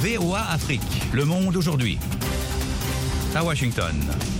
VOA Afrique. Le monde aujourd'hui. À Washington.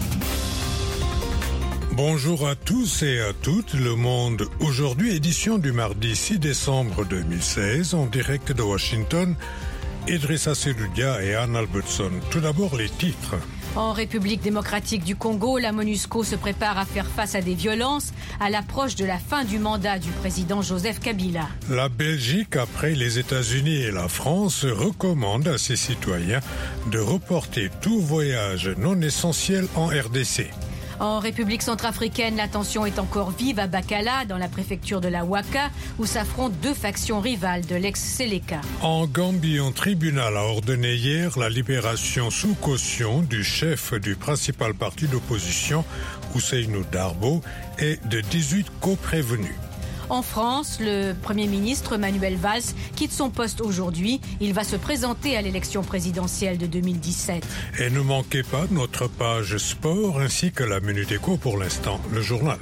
Bonjour à tous et à toutes. Le monde aujourd'hui, édition du mardi 6 décembre 2016, en direct de Washington. Idrissa Seloudia et Anne Albertson. Tout d'abord, les titres. En République démocratique du Congo, la MONUSCO se prépare à faire face à des violences à l'approche de la fin du mandat du président Joseph Kabila. La Belgique, après les États-Unis et la France, recommande à ses citoyens de reporter tout voyage non essentiel en RDC. En République centrafricaine, la tension est encore vive à Bakala, dans la préfecture de la Ouaka, où s'affrontent deux factions rivales de l'ex-Seleka. En Gambie, un tribunal a ordonné hier la libération sous caution du chef du principal parti d'opposition, Ousseynou Darbo, et de 18 co-prévenus. En France, le Premier ministre Manuel Valls quitte son poste aujourd'hui. Il va se présenter à l'élection présidentielle de 2017. Et ne manquez pas notre page sport ainsi que la Minute Éco pour l'instant, le journal.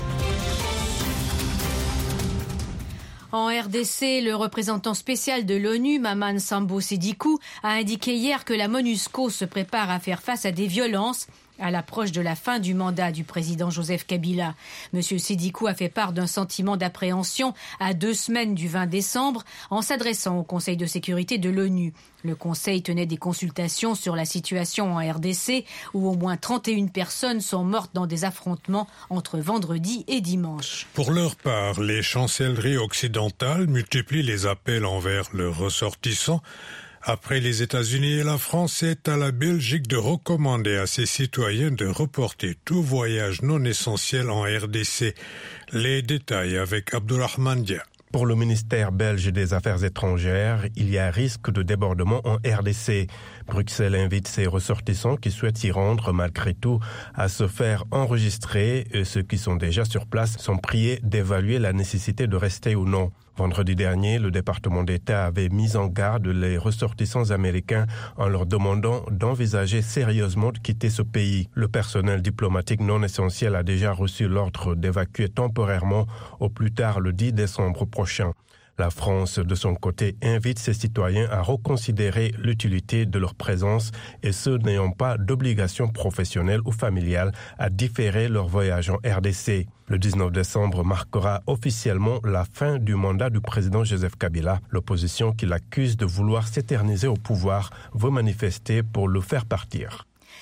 En RDC, le représentant spécial de l'ONU, Maman Sambo Sidikou, a indiqué hier que la MONUSCO se prépare à faire face à des violences à l'approche de la fin du mandat du président Joseph Kabila. Monsieur Sidikou a fait part d'un sentiment d'appréhension à 2 semaines du 20 décembre en s'adressant au Conseil de sécurité de l'ONU. Le Conseil tenait des consultations sur la situation en RDC où au moins 31 personnes sont mortes dans des affrontements entre vendredi et dimanche. Pour leur part, les chancelleries occidentales multiplient les appels envers leurs ressortissants. Après les États-Unis et la France, c'est à la Belgique de recommander à ses citoyens de reporter tout voyage non essentiel en RDC. Les détails avec Abdourahmane Dia. Pour le ministère belge des Affaires étrangères, il y a risque de débordement en RDC. Bruxelles invite ses ressortissants qui souhaitent y rendre malgré tout à se faire enregistrer et ceux qui sont déjà sur place sont priés d'évaluer la nécessité de rester ou non. Vendredi dernier, le département d'État avait mis en garde les ressortissants américains en leur demandant d'envisager sérieusement de quitter ce pays. Le personnel diplomatique non essentiel a déjà reçu l'ordre d'évacuer temporairement au plus tard le 10 décembre prochain. La France, de son côté, invite ses citoyens à reconsidérer l'utilité de leur présence et ceux n'ayant pas d'obligation professionnelle ou familiale à différer leur voyage en RDC. Le 19 décembre marquera officiellement la fin du mandat du président Joseph Kabila. L'opposition qui l'accuse de vouloir s'éterniser au pouvoir veut manifester pour le faire partir.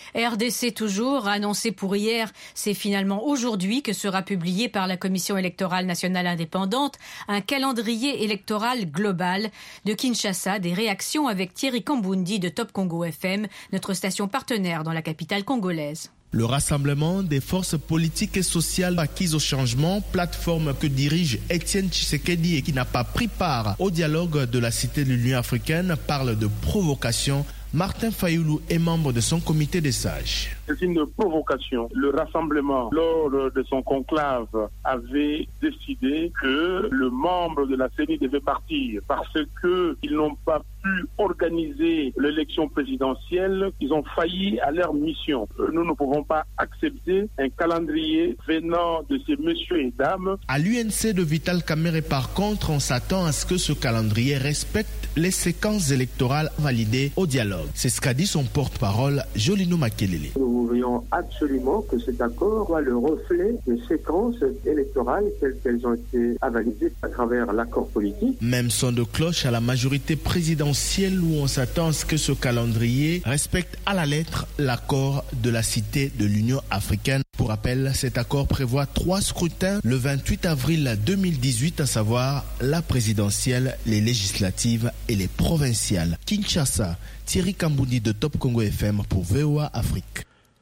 RDC toujours, annoncé pour hier, c'est finalement aujourd'hui que sera publié par la Commission électorale nationale indépendante un calendrier électoral global. De Kinshasa, des réactions avec Thierry Kambundi de Top Congo FM, notre station partenaire dans la capitale congolaise. Le rassemblement des forces politiques et sociales acquises au changement, plateforme que dirige Étienne Tshisekedi et qui n'a pas pris part au dialogue de la Cité de l'Union africaine, parle de provocation. Martin Fayoulou est membre de son comité des sages. C'est une provocation. Le rassemblement, lors de son conclave, avait décidé que le membre de la CENI devait partir parce qu'ils n'ont pas pu organiser l'élection présidentielle. Ils ont failli à leur mission. Nous ne pouvons pas accepter un calendrier venant de ces messieurs et dames. À l'UNC de Vital Kamerhe, par contre, on s'attend à ce que ce calendrier respecte les séquences électorales validées au dialogue. C'est ce qu'a dit son porte-parole, Jolino Makelele. Nous voudrions absolument que cet accord soit le reflet des séquences électorales telles qu'elles ont été avalisées à travers l'accord politique. Même son de cloche à la majorité présidentielle où on s'attend à ce que ce calendrier respecte à la lettre l'accord de la Cité de l'Union africaine. Pour rappel, cet accord prévoit 3 scrutins le 28 avril 2018, à savoir la présidentielle, les législatives et les provinciales. Kinshasa, Thierry Kambundi de Top Congo FM pour VOA Afrique.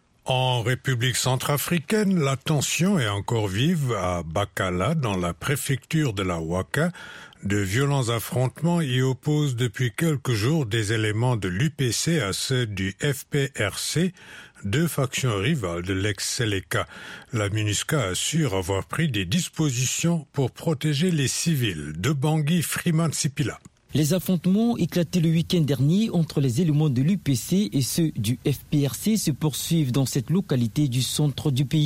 En République centrafricaine, la tension est encore vive à Bakala, dans la préfecture de la Ouaka. De violents affrontements y opposent depuis quelques jours des éléments de l'UPC à ceux du FPRC, 2 factions rivales de l'ex-Seleka. La MINUSCA assure avoir pris des dispositions pour protéger les civils. De Bangui, Freeman Sipila. Les affrontements éclatés le week-end dernier entre les éléments de l'UPC et ceux du FPRC se poursuivent dans cette localité du centre du pays.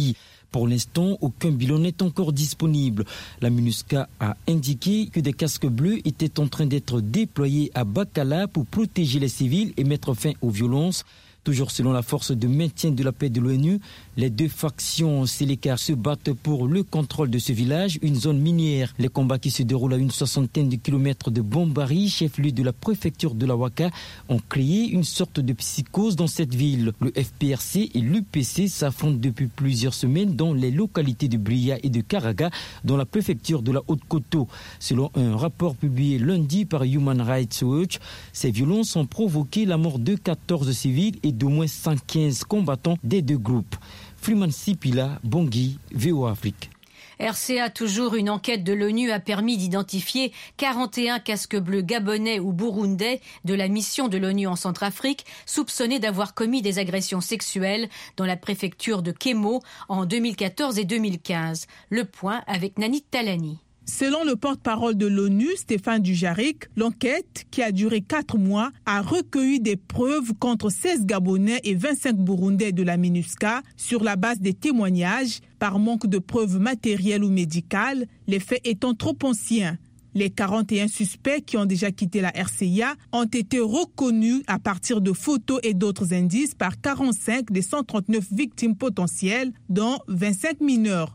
Pour l'instant, aucun bilan n'est encore disponible. La MINUSCA a indiqué que des casques bleus étaient en train d'être déployés à Bakala pour protéger les civils et mettre fin aux violences. Toujours selon la force de maintien de la paix de l'ONU, les deux factions Séléka se battent pour le contrôle de ce village, une zone minière. Les combats qui se déroulent à une 60aine de kilomètres de Bombari, chef-lieu de la préfecture de la Ouaka, ont créé une sorte de psychose dans cette ville. Le FPRC et l'UPC s'affrontent depuis plusieurs semaines dans les localités de Bria et de Karaga, dans la préfecture de la Haute-Koto. Selon un rapport publié lundi par Human Rights Watch, ces violences ont provoqué la mort de 14 civils et d'au moins 115 combattants des deux groupes. Freeman Sipila, Bangui, VOA Afrique. RCA, toujours, une enquête de l'ONU a permis d'identifier 41 casques bleus gabonais ou burundais de la mission de l'ONU en Centrafrique, soupçonnés d'avoir commis des agressions sexuelles dans la préfecture de Kémo en 2014 et 2015. Le point avec Nanit Talani. Selon le porte-parole de l'ONU, Stéphane Dujarric, l'enquête, qui a duré 4 mois, a recueilli des preuves contre 16 Gabonais et 25 Burundais de la MINUSCA sur la base des témoignages, par manque de preuves matérielles ou médicales, les faits étant trop anciens. Les 41 suspects qui ont déjà quitté la RCA ont été reconnus à partir de photos et d'autres indices par 45 des 139 victimes potentielles, dont 25 mineurs.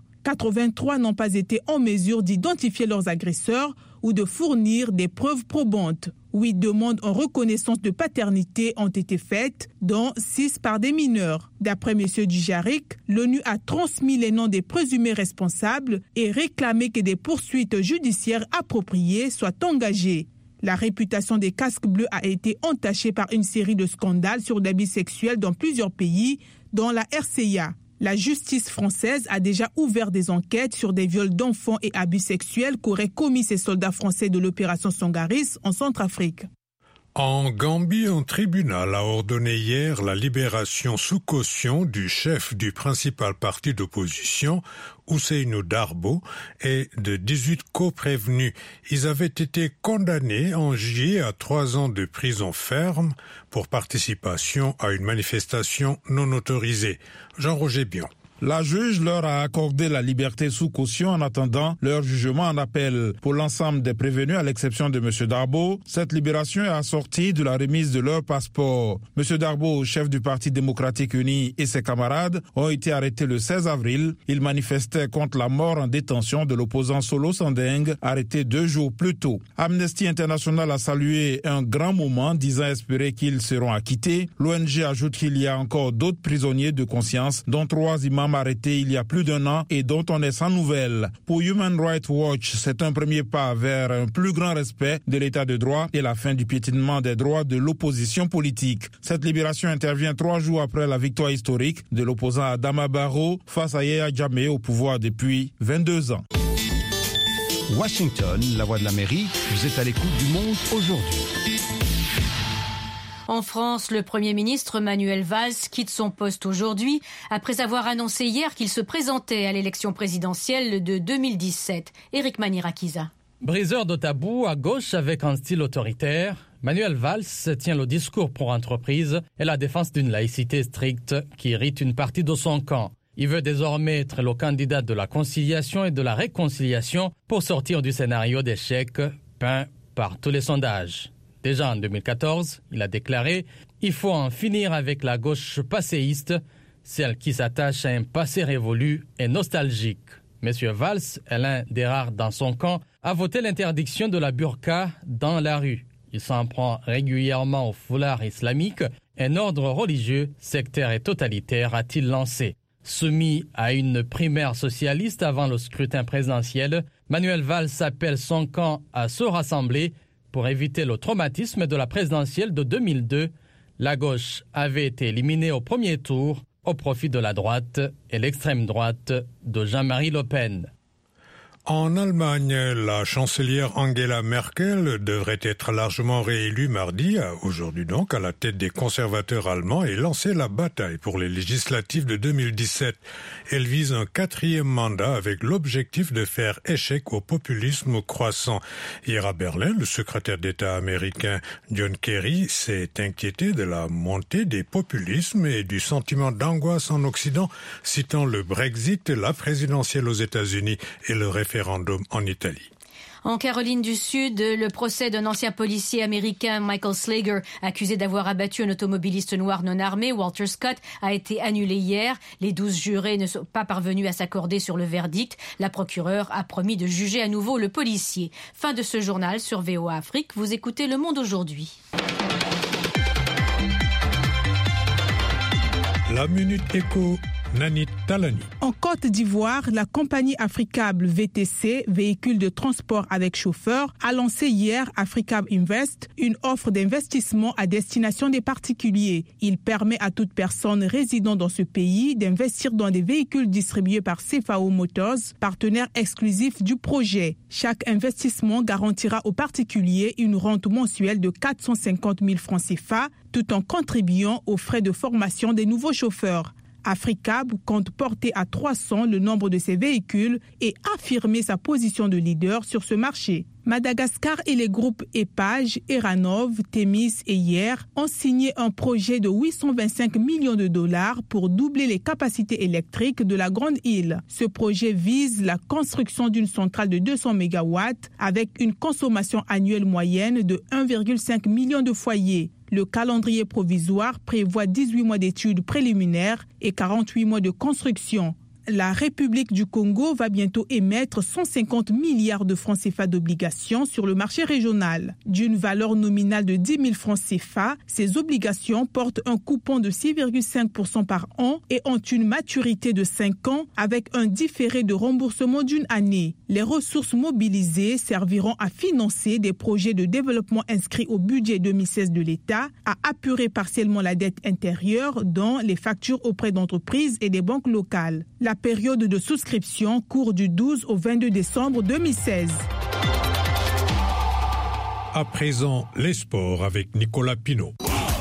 83 n'ont pas été en mesure d'identifier leurs agresseurs ou de fournir des preuves probantes. 8 demandes en reconnaissance de paternité ont été faites, dont 6 par des mineurs. D'après M. Dujarric, l'ONU a transmis les noms des présumés responsables et réclamé que des poursuites judiciaires appropriées soient engagées. La réputation des casques bleus a été entachée par une série de scandales sur l'abus sexuel dans plusieurs pays, dont la RCA. La justice française a déjà ouvert des enquêtes sur des viols d'enfants et abus sexuels qu'auraient commis ces soldats français de l'opération Sangaris en Centrafrique. En Gambie, un tribunal a ordonné hier la libération sous caution du chef du principal parti d'opposition, Ousseynou Darbo, et de 18 co-prévenus. Ils avaient été condamnés en juillet à 3 ans de prison ferme pour participation à une manifestation non autorisée. Jean-Roger Bion. La juge leur a accordé la liberté sous caution en attendant leur jugement en appel. Pour l'ensemble des prévenus, à l'exception de M. Darbo, cette libération est assortie de la remise de leur passeport. M. Darbo, chef du Parti démocratique uni, et ses camarades ont été arrêtés le 16 avril. Ils manifestaient contre la mort en détention de l'opposant Solo Sandeng, arrêté 2 jours plus tôt. Amnesty International a salué un grand moment, disant espérer qu'ils seront acquittés. L'ONG ajoute qu'il y a encore d'autres prisonniers de conscience, dont 3 imams arrêté il y a plus d'1 an et dont on est sans nouvelles. Pour Human Rights Watch, c'est un premier pas vers un plus grand respect de l'état de droit et la fin du piétinement des droits de l'opposition politique. Cette libération intervient 3 jours après la victoire historique de l'opposant Adama Barrow face à Yahya Jammeh au pouvoir depuis 22 ans. Washington, la voix de l'Amérique, vous êtes à l'écoute du monde aujourd'hui. En France, le Premier ministre Manuel Valls quitte son poste aujourd'hui après avoir annoncé hier qu'il se présentait à l'élection présidentielle de 2017. Éric Manirakiza. Briseur de tabous à gauche avec un style autoritaire, Manuel Valls tient le discours pro-entreprise et la défense d'une laïcité stricte qui irrite une partie de son camp. Il veut désormais être le candidat de la conciliation et de la réconciliation pour sortir du scénario d'échec peint par tous les sondages. Déjà en 2014, il a déclaré « Il faut en finir avec la gauche passéiste, celle qui s'attache à un passé révolu et nostalgique. » Monsieur Valls est l'un des rares dans son camp à voter l'interdiction de la burqa dans la rue. Il s'en prend régulièrement au foulard islamique, un ordre religieux, sectaire et totalitaire, a-t-il lancé. Soumis à une primaire socialiste avant le scrutin présidentiel, Manuel Valls appelle son camp à se rassembler pour éviter le traumatisme de la présidentielle de 2002. La gauche avait été éliminée au premier tour au profit de la droite et l'extrême droite de Jean-Marie Le Pen. En Allemagne, la chancelière Angela Merkel devrait être largement réélue mardi, aujourd'hui donc, à la tête des conservateurs allemands et lancer la bataille pour les législatives de 2017. Elle vise un 4e mandat avec l'objectif de faire échec au populisme croissant. Hier à Berlin, le secrétaire d'État américain John Kerry s'est inquiété de la montée des populismes et du sentiment d'angoisse en Occident, citant le Brexit, la présidentielle aux États-Unis et le référendum en Italie. En Caroline du Sud, le procès d'un ancien policier américain, Michael Slager, accusé d'avoir abattu un automobiliste noir non armé, Walter Scott, a été annulé hier. Les 12 jurés ne sont pas parvenus à s'accorder sur le verdict. La procureure a promis de juger à nouveau le policier. Fin de ce journal sur VOA Afrique. Vous écoutez Le Monde aujourd'hui. La Minute Éco. Nani Talani. En Côte d'Ivoire, la compagnie Africable VTC, véhicule de transport avec chauffeur, a lancé hier Africable Invest, une offre d'investissement à destination des particuliers. Il permet à toute personne résidant dans ce pays d'investir dans des véhicules distribués par CFAO Motors, partenaire exclusif du projet. Chaque investissement garantira aux particuliers une rente mensuelle de 450 000 francs CFA, tout en contribuant aux frais de formation des nouveaux chauffeurs. Africable compte porter à 300 le nombre de ses véhicules et affirmer sa position de leader sur ce marché. Madagascar et les groupes Epage, Eranov, Temis et Hier ont signé un projet de 825 millions de dollars pour doubler les capacités électriques de la Grande Île. Ce projet vise la construction d'une centrale de 200 MW avec une consommation annuelle moyenne de 1,5 million de foyers. Le calendrier provisoire prévoit 18 mois d'études préliminaires et 48 mois de construction. La République du Congo va bientôt émettre 150 milliards de francs CFA d'obligations sur le marché régional. D'une valeur nominale de 10 000 francs CFA, ces obligations portent un coupon de 6,5% par an et ont une maturité de 5 ans avec un différé de remboursement d'une année. Les ressources mobilisées serviront à financer des projets de développement inscrits au budget 2016 de l'État, à apurer partiellement la dette intérieure, dont les factures auprès d'entreprises et des banques locales. La période de souscription court du 12 au 22 décembre 2016. À présent, les sports avec Nicolas Pinault.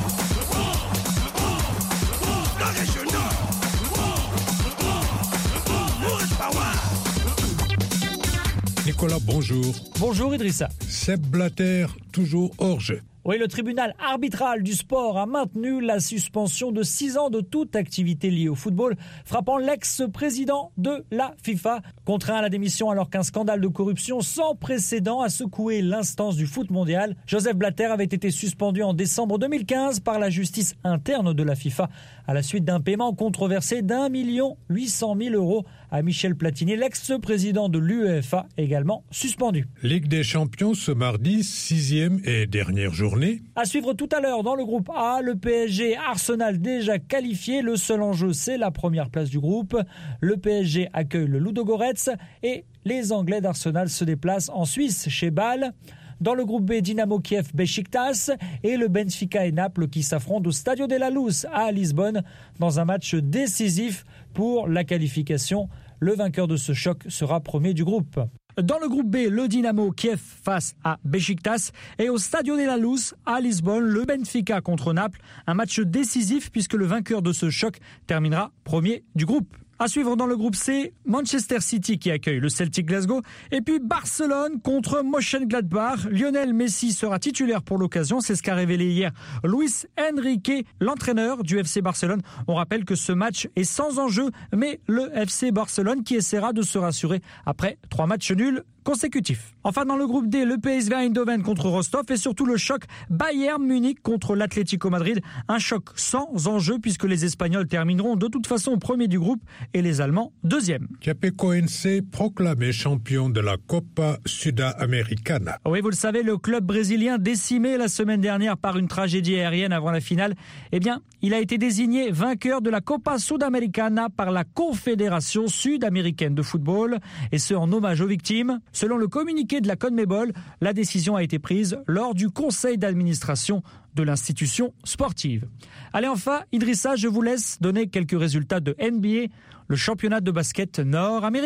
Nicolas, bonjour. Bonjour Idrissa. Sepp Blatter, toujours hors jeu. Oui, le tribunal arbitral du sport a maintenu la suspension de 6 ans de toute activité liée au football, frappant l'ex-président de la FIFA, contraint à la démission alors qu'un scandale de corruption sans précédent a secoué l'instance du foot mondial. Joseph Blatter avait été suspendu en décembre 2015 par la justice interne de la FIFA à la suite d'un paiement controversé d'1 800 000 € à Michel Platini, l'ex-président de l'UEFA, également suspendu. Ligue des Champions ce mardi, 6e et dernière journée. À suivre tout à l'heure dans le groupe A, le PSG Arsenal déjà qualifié. Le seul enjeu, c'est la première place du groupe. Le PSG accueille le Ludogorets et les Anglais d'Arsenal se déplacent en Suisse chez Bâle. Dans le groupe B, Dynamo Kiev, Beşiktaş et le Benfica et Naples qui s'affrontent au Stadio de la Luz à Lisbonne dans un match décisif pour la qualification. Le vainqueur de ce choc sera premier du groupe. Dans le groupe B, le Dynamo Kiev face à Beşiktaş et au Stadio de la Luz à Lisbonne, le Benfica contre Naples. Un match décisif puisque le vainqueur de ce choc terminera premier du groupe. À suivre dans le groupe C, Manchester City qui accueille le Celtic Glasgow et puis Barcelone contre Mönchengladbach. Lionel Messi sera titulaire pour l'occasion, c'est ce qu'a révélé hier Luis Enrique, l'entraîneur du FC Barcelone. On rappelle que ce match est sans enjeu, mais le FC Barcelone qui essaiera de se rassurer après 3 matchs nuls consécutifs. Enfin dans le groupe D, le PSV Eindhoven contre Rostov et surtout le choc Bayern Munich contre l'Atlético Madrid. Un choc sans enjeu puisque les Espagnols termineront de toute façon premier du groupe et les Allemands deuxième. Chapecoense proclamé champion de la Copa Sudamericana. Oui, vous le savez, le club brésilien décimé la semaine dernière par une tragédie aérienne avant la finale, eh bien, il a été désigné vainqueur de la Copa Sudamericana par la Confédération sud-américaine de football et ce en hommage aux victimes. Selon le communiqué de la CONMEBOL, la décision a été prise lors du conseil d'administration de l'institution sportive. Allez enfin, Idrissa, je vous laisse donner quelques résultats de NBA, le championnat de basket nord-américain.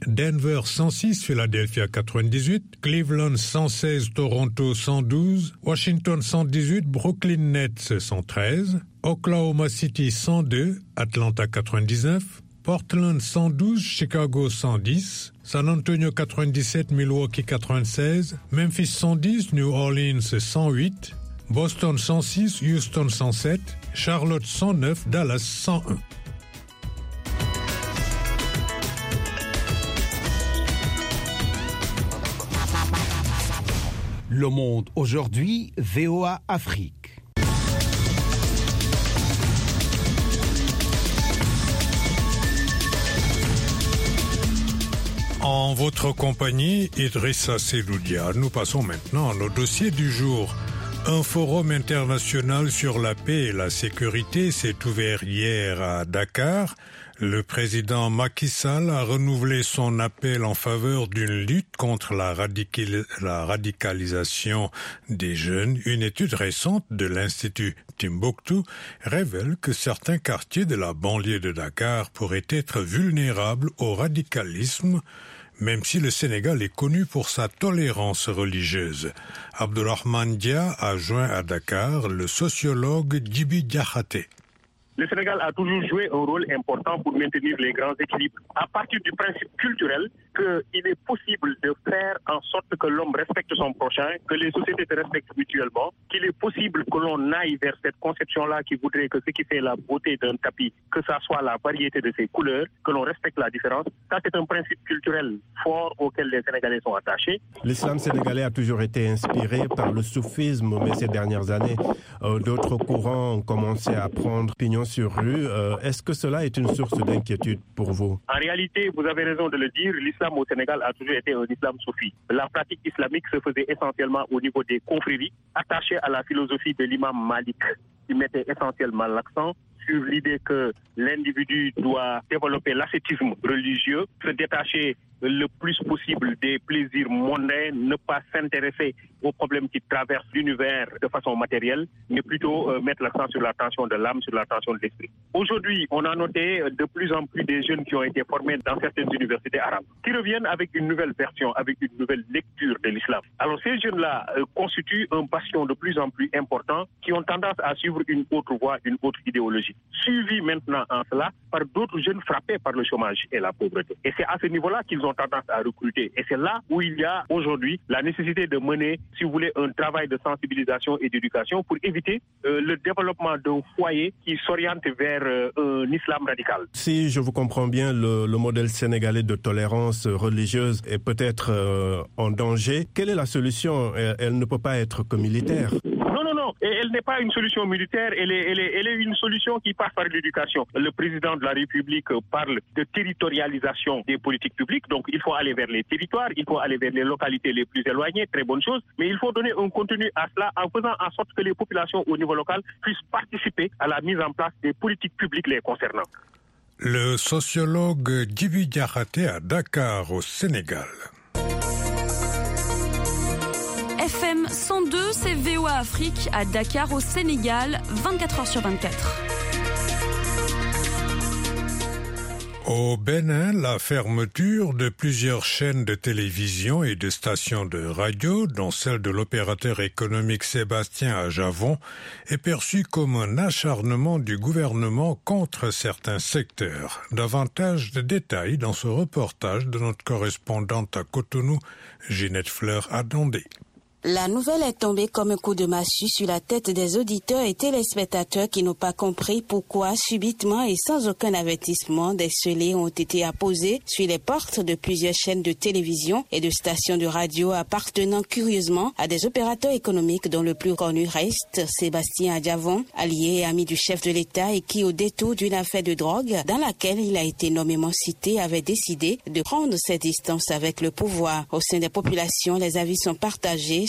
Denver 106, Philadelphia 98, Cleveland 116, Toronto 112, Washington 118, Brooklyn Nets 113, Oklahoma City 102, Atlanta 99, Portland 112, Chicago 110, San Antonio 97, Milwaukee 96, Memphis 110, New Orleans 108, Boston 106, Houston 107, Charlotte 109, Dallas 101. Le Monde aujourd'hui, VOA Afrique. En votre compagnie, Idrissa Seloudia, nous passons maintenant à nos dossiers du jour. Un forum international sur la paix et la sécurité s'est ouvert hier à Dakar. Le président Macky Sall a renouvelé son appel en faveur d'une lutte contre la radicalisation des jeunes. Une étude récente de l'Institut Timbuktu révèle que certains quartiers de la banlieue de Dakar pourraient être vulnérables au radicalisme, même si le Sénégal est connu pour sa tolérance religieuse. Abdourahmane Dia a joint à Dakar le sociologue Djibi Diakhaté. Le Sénégal a toujours joué un rôle important pour maintenir les grands équilibres à partir du principe culturel qu'il est possible de faire en sorte que l'homme respecte son prochain, que les sociétés se respectent mutuellement, qu'il est possible que l'on aille vers cette conception-là qui voudrait que ce qui fait la beauté d'un tapis, que ça soit la variété de ses couleurs, que l'on respecte la différence. Ça, c'est un principe culturel fort auquel les Sénégalais sont attachés. L'islam sénégalais a toujours été inspiré par le soufisme, mais ces dernières années, d'autres courants ont commencé à prendre pignon sur rue. Est-ce que cela est une source d'inquiétude pour vous? En réalité, vous avez raison de le dire, l'islam au Sénégal a toujours été un islam soufi. La pratique islamique se faisait essentiellement au niveau des confréries, attachées à la philosophie de l'imam Malik, qui mettait essentiellement l'accent sur l'idée que l'individu doit développer l'ascétisme religieux, se détacher le plus possible des plaisirs mondains, ne pas s'intéresser aux problèmes qui traversent l'univers de façon matérielle, mais plutôt mettre l'accent sur la tension de l'âme, sur la tension de l'esprit. Aujourd'hui, on a noté de plus en plus des jeunes qui ont été formés dans certaines universités arabes, qui reviennent avec une nouvelle version, avec une nouvelle lecture de l'islam. Alors ces jeunes-là constituent un bastion de plus en plus important, qui ont tendance à suivre une autre voie, une autre idéologie, suivi maintenant en cela par d'autres jeunes frappés par le chômage et la pauvreté. Et c'est à ce niveau-là qu'ils ont tendance à recruter. Et c'est là où il y a aujourd'hui la nécessité de mener, si vous voulez, un travail de sensibilisation et d'éducation pour éviter le développement d'un foyer qui s'oriente vers un islam radical. Si je vous comprends bien, le modèle sénégalais de tolérance religieuse est peut-être en danger. Quelle est la solution? Elle ne peut pas être que militaire. Non. Et elle n'est pas une solution militaire, elle est une solution qui passe par l'éducation. Le président de la République parle de territorialisation des politiques publiques, donc il faut aller vers les territoires, il faut aller vers les localités les plus éloignées, très bonne chose, mais il faut donner un contenu à cela en faisant en sorte que les populations au niveau local puissent participer à la mise en place des politiques publiques les concernant. Le sociologue Djibi Diakhaté à Dakar, au Sénégal. FM 102, c'est VOA Afrique à Dakar au Sénégal, 24h sur 24. Au Bénin, la fermeture de plusieurs chaînes de télévision et de stations de radio, dont celle de l'opérateur économique Sébastien à Javon, est perçue comme un acharnement du gouvernement contre certains secteurs. Davantage de détails dans ce reportage de notre correspondante à Cotonou, Ginette Fleur-Adondé. La nouvelle est tombée comme un coup de massue sur la tête des auditeurs et téléspectateurs qui n'ont pas compris pourquoi, subitement et sans aucun avertissement, des scellés ont été apposés sur les portes de plusieurs chaînes de télévision et de stations de radio appartenant curieusement à des opérateurs économiques dont le plus connu reste Sébastien Adjavon, allié et ami du chef de l'État et qui, au détour d'une affaire de drogue dans laquelle il a été nommément cité, avait décidé de prendre ses distances avec le pouvoir. Au sein des populations, les avis sont partagés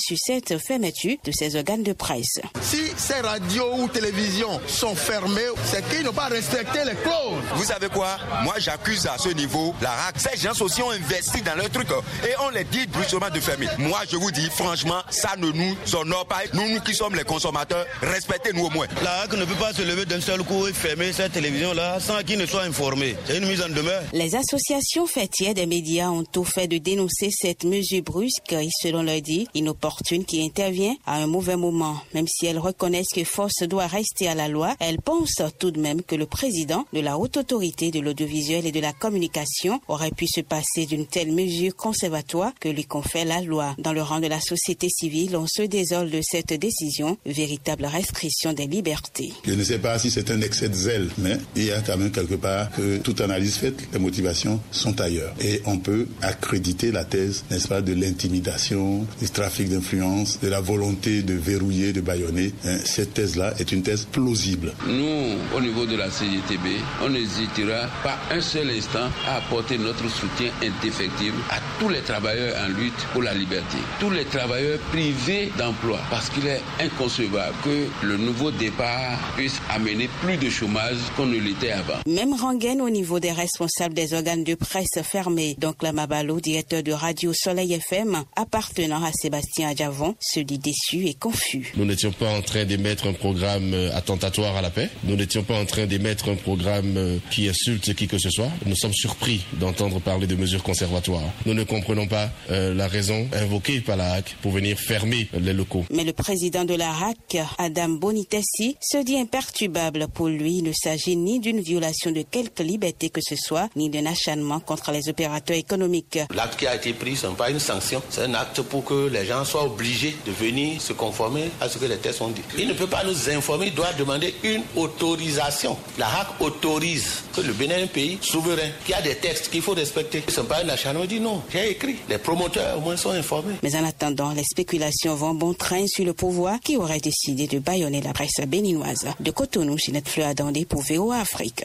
sur cette fermeture de ces organes de presse. Si ces radios ou télévisions sont fermées, c'est qu'ils n'ont pas respecté les clauses. Vous savez quoi? Moi, j'accuse à ce niveau la RAC. Ces gens aussi ont investi dans leur truc et on les dit brusquement de fermer. Moi, je vous dis franchement, ça ne nous honore pas. Nous qui sommes les consommateurs, respectez-nous au moins. La RAC ne peut pas se lever d'un seul coup et fermer cette télévision-là sans qu'ils ne soient informés. C'est une mise en demeure. Les associations fêtières des médias ont tout fait de dénoncer cette mesure brusque et, selon leur dit, inopportune qui intervient à un mauvais moment. Même si elles reconnaissent que force doit rester à la loi, elles pensent tout de même que le président de la Haute Autorité de l'Audiovisuel et de la Communication aurait pu se passer d'une telle mesure conservatoire que lui confère la loi. Dans le rang de la société civile, on se désole de cette décision, véritable restriction des libertés. Je ne sais pas si c'est un excès de zèle, mais il y a quand même quelque part que toute analyse faite, les motivations sont ailleurs. Et on peut accréditer la thèse, n'est-ce pas, de l'intimidation, du trafic d'influence, de la volonté de verrouiller, de bâillonner. Cette thèse-là est une thèse plausible. Nous, au niveau de la CGTB, on n'hésitera pas un seul instant à apporter notre soutien indéfectible à tous les travailleurs en lutte pour la liberté, tous les travailleurs privés d'emploi, parce qu'il est inconcevable que le nouveau départ puisse amener plus de chômage qu'on ne l'était avant. Même rengaine au niveau des responsables des organes de presse fermés. Donc la Mabalo, directeur de Radio Soleil FM, appartenant à Sébastien Adjavon, se dit déçu et confus. Nous n'étions pas en train d'émettre un programme attentatoire à la paix. Nous n'étions pas en train d'émettre un programme qui insulte qui que ce soit. Nous sommes surpris d'entendre parler de mesures conservatoires. Nous ne comprenons pas la raison invoquée par la RAC pour venir fermer les locaux. Mais le président de la RAC, Adam Bonitessi, se dit imperturbable. Pour lui, il ne s'agit ni d'une violation de quelque liberté que ce soit, ni d'un acharnement contre les opérateurs économiques. L'acte qui a été pris, ce n'est pas une sanction. C'est un acte pour que les gens soient obligés de venir se conformer à ce que les textes ont dit. Il ne peut pas nous informer, il doit demander une autorisation. La RAC autorise que le Bénin est un pays souverain, qui a des textes qu'il faut respecter. Ce n'est pas un acharnement, il dit non, j'ai écrit. Les promoteurs au moins sont informés. Mais en attendant, les spéculations vont bon train sur le pouvoir qui aurait décidé de bâillonner la presse béninoise. De Cotonou, Ginette Fleur-Adandé pour VOA Afrique.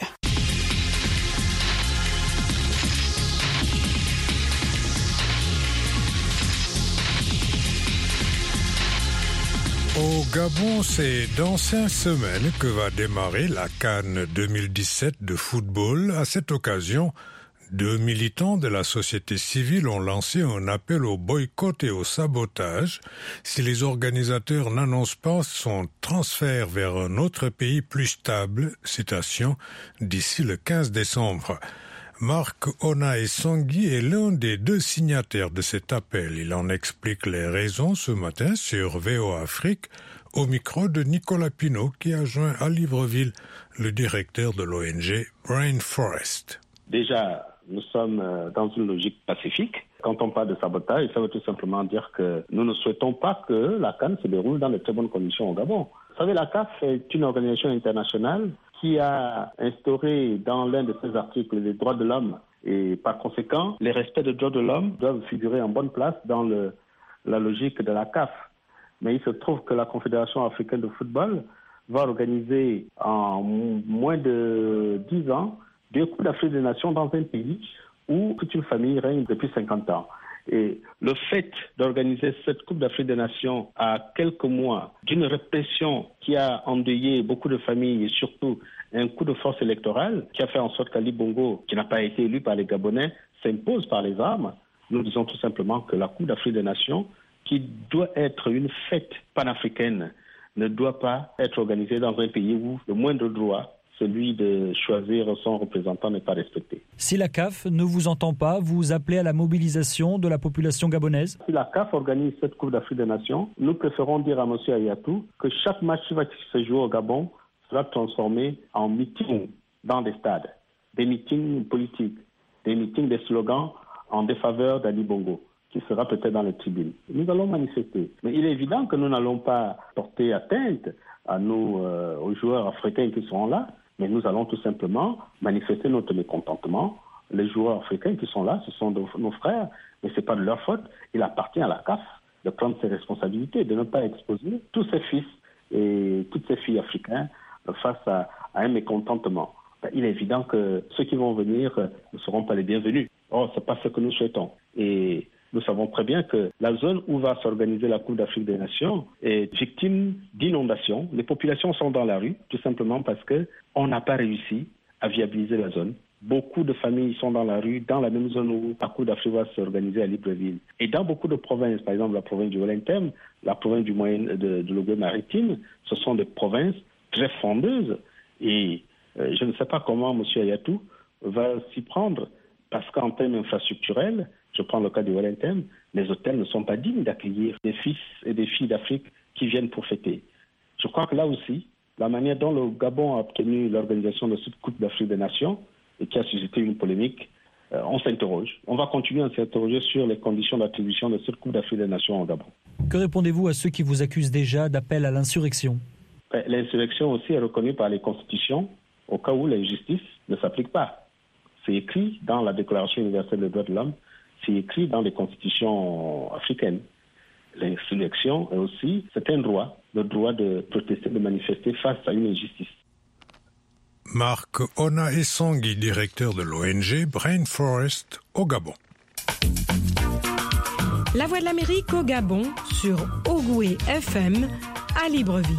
Au Gabon, c'est dans 5 semaines que va démarrer la CAN 2017 de football. À cette occasion, 2 militants de la société civile ont lancé un appel au boycott et au sabotage si les organisateurs n'annoncent pas son transfert vers un autre pays plus stable, citation, d'ici le 15 décembre. Marc Onaï Sangui est l'un des 2 signataires de cet appel. Il en explique les raisons ce matin sur VOA Afrique au micro de Nicolas Pinault qui a joint à Libreville le directeur de l'ONG Brain Forest. Déjà, nous sommes dans une logique pacifique. Quand on parle de sabotage, ça veut tout simplement dire que nous ne souhaitons pas que la CAN se déroule dans de très bonnes conditions au Gabon. Vous savez, la CAF est une organisation internationale qui a instauré dans l'un de ses articles les droits de l'homme. Et par conséquent, les respects des droits de l'homme doivent figurer en bonne place dans la logique de la CAF. Mais il se trouve que la Confédération africaine de football va organiser en moins de 10 ans 2 Coupes d'Afrique des Nations dans un pays où toute une famille règne depuis 50 ans. Et le fait d'organiser cette Coupe d'Afrique des Nations à quelques mois d'une répression qui a endeuillé beaucoup de familles et surtout un coup de force électorale qui a fait en sorte qu'Ali Bongo, qui n'a pas été élu par les Gabonais, s'impose par les armes, nous disons tout simplement que la Coupe d'Afrique des Nations, qui doit être une fête panafricaine, ne doit pas être organisée dans un pays où le moindre droit, celui de choisir son représentant, n'est pas respecté. Si la CAF ne vous entend pas, vous appelez à la mobilisation de la population gabonaise? Si la CAF organise cette Coupe d'Afrique des Nations, nous préférons dire à M. Ayatou que chaque match qui va se jouer au Gabon sera transformé en meeting dans des stades, des meetings politiques, des meetings, des slogans en défaveur d'Ali Bongo, qui sera peut-être dans les tribunes. Nous allons manifester. Mais il est évident que nous n'allons pas porter atteinte à nous, aux joueurs africains qui seront là, mais nous allons tout simplement manifester notre mécontentement. Les joueurs africains qui sont là, ce sont nos frères, mais ce n'est pas de leur faute. Il appartient à la CAF de prendre ses responsabilités, de ne pas exposer tous ses fils et toutes ses filles africaines face à un mécontentement. Il est évident que ceux qui vont venir ne seront pas les bienvenus. Or, ce n'est pas ce que nous souhaitons. Et Nous savons très bien que la zone où va s'organiser la Coupe d'Afrique des Nations est victime d'inondations. Les populations sont dans la rue, tout simplement parce qu'on n'a pas réussi à viabiliser la zone. Beaucoup de familles sont dans la rue, dans la même zone où la Coupe d'Afrique va s'organiser à Libreville. Et dans beaucoup de provinces, par exemple la province du Wellington, la province du de l'Ogooué-Maritime, ce sont des provinces très fondeuses. Et je ne sais pas comment M. Ayatou va s'y prendre, parce qu'en termes infrastructurels, je prends le cas du Wellington, les hôtels ne sont pas dignes d'accueillir des fils et des filles d'Afrique qui viennent pour fêter. Je crois que là aussi, la manière dont le Gabon a obtenu l'organisation de cette Coupe d'Afrique des Nations et qui a suscité une polémique, on s'interroge. On va continuer à s'interroger sur les conditions d'attribution de cette Coupe d'Afrique des Nations au Gabon. Que répondez-vous à ceux qui vous accusent déjà d'appel à l'insurrection ? L'insurrection aussi est reconnue par les constitutions au cas où l'injustice ne s'applique pas. C'est écrit dans la Déclaration universelle des droits de l'homme, c'est écrit dans les constitutions africaines. L'insurrection est aussi, c'est un droit, le droit de protester, de manifester face à une injustice. Marc Ona Essangui, directeur de l'ONG Brain Forest au Gabon. La Voix de l'Amérique au Gabon sur Ogooué FM à Libreville.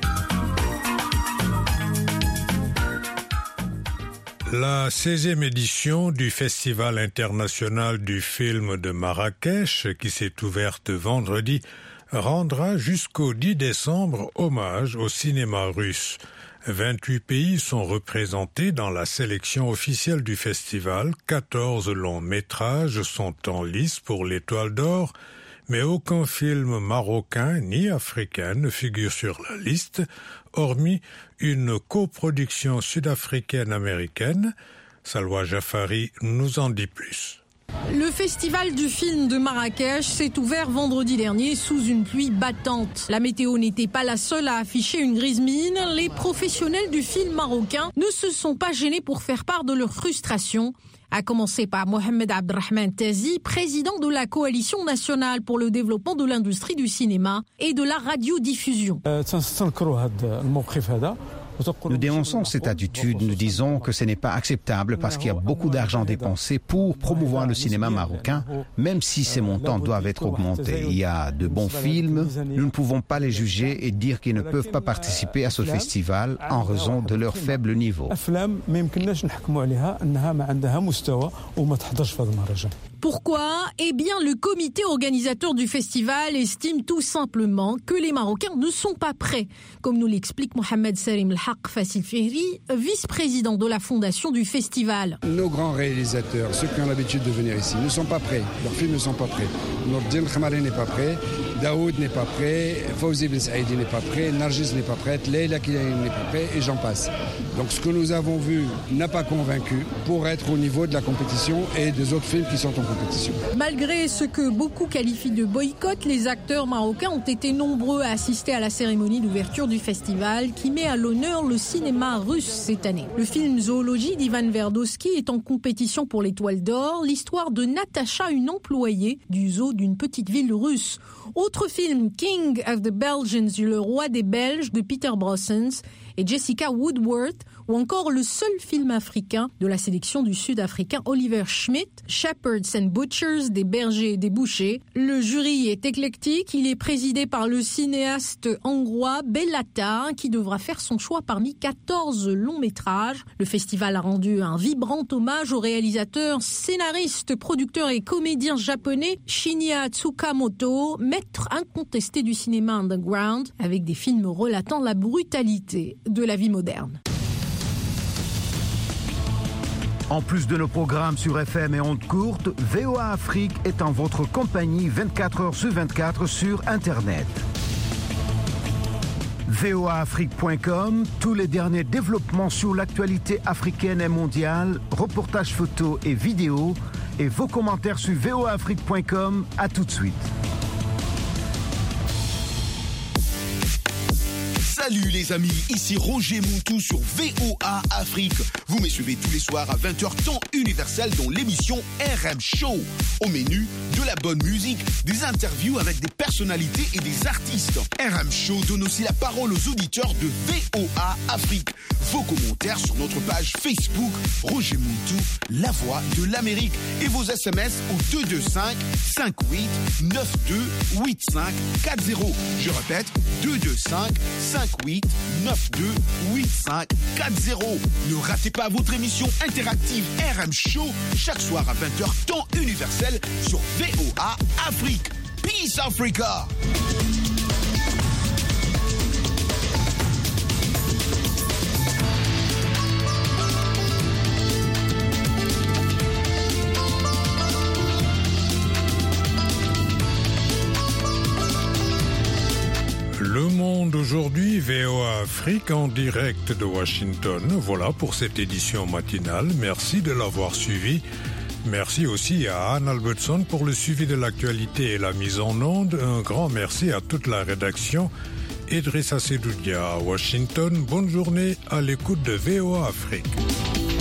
La 16e édition du Festival international du film de Marrakech, qui s'est ouverte vendredi, rendra jusqu'au 10 décembre hommage au cinéma russe. 28 pays sont représentés dans la sélection officielle du festival. 14 longs métrages sont en lice pour l'Étoile d'Or, mais aucun film marocain ni africain ne figure sur la liste, hormis une coproduction sud-africaine-américaine. Salwa Jafari nous en dit plus. Le festival du film de Marrakech s'est ouvert vendredi dernier sous une pluie battante. La météo n'était pas la seule à afficher une grise mine. Les professionnels du film marocain ne se sont pas gênés pour faire part de leur frustration. À commencer par Mohamed Abdrahman Tazi, président de la Coalition nationale pour le développement de l'industrie du cinéma et de la radiodiffusion. Nous dénonçons cette attitude, nous disons que ce n'est pas acceptable parce qu'il y a beaucoup d'argent dépensé pour promouvoir le cinéma marocain, même si ces montants doivent être augmentés. Il y a de bons films, nous ne pouvons pas les juger et dire qu'ils ne peuvent pas participer à ce festival en raison de leur faible niveau. Pourquoi ? Eh bien, le comité organisateur du festival estime tout simplement que les Marocains ne sont pas prêts, comme nous l'explique Mohamed Salim El-Haq Fassil Fihri, vice-président de la fondation du festival. Nos grands réalisateurs, ceux qui ont l'habitude de venir ici, ne sont pas prêts. Leurs films ne sont pas prêts. Nourdine Khamari n'est pas prêt, Daoud n'est pas prêt, Fawzi Ben Saïdi n'est pas prêt, Nargis n'est pas prête, Leila Kilani n'est pas prêt, et j'en passe. Donc ce que nous avons vu n'a pas convaincu pour être au niveau de la compétition et des autres films qui sont en compétition. Malgré ce que beaucoup qualifient de boycott, les acteurs marocains ont été nombreux à assister à la cérémonie d'ouverture du festival qui met à l'honneur le cinéma russe cette année. Le film Zoologie d'Ivan Verdovsky est en compétition pour l'Étoile d'Or, l'histoire de Natacha, une employée du zoo d'une petite ville russe. Autre film, King of the Belgians, le roi des Belges de Peter Brossens et Jessica Woodworth, ou encore le seul film africain de la sélection du Sud-Africain Oliver Schmidt, Shepherds and Butchers, des bergers et des bouchers. Le jury est éclectique, il est présidé par le cinéaste hongrois Bellata, qui devra faire son choix parmi 14 longs métrages. Le festival a rendu un vibrant hommage au réalisateur, scénariste, producteur et comédien japonais Shinya Tsukamoto, maître incontesté du cinéma underground, avec des films relatant la brutalité de la vie moderne. En plus de nos programmes sur FM et ondes courtes, VOA Afrique est en votre compagnie 24 heures sur 24 sur Internet. voaafrique.com, tous les derniers développements sur l'actualité africaine et mondiale, reportages photos et vidéos, et vos commentaires sur voaafrique.com. À tout de suite. Salut les amis, ici Roger Montou sur VOA Afrique. Vous me suivez tous les soirs à 20h temps universel dans l'émission RM Show. Au menu, de la bonne musique, des interviews avec des personnalités et des artistes. RM Show donne aussi la parole aux auditeurs de VOA Afrique. Vos commentaires sur notre page Facebook Roger Montou, la voix de l'Amérique. Et vos SMS au 225 58 92 85 40. Je répète, 225 58 92 85 40. Ne ratez pas votre émission interactive RM Show chaque soir à 20h temps universel sur VOA Afrique. Peace Africa! Le Monde aujourd'hui, VOA Afrique en direct de Washington. Voilà pour cette édition matinale. Merci de l'avoir suivi. Merci aussi à Anne Albertson pour le suivi de l'actualité et la mise en onde. Un grand merci à toute la rédaction. Idrissa Sedoudia à Washington. Bonne journée à l'écoute de VOA Afrique.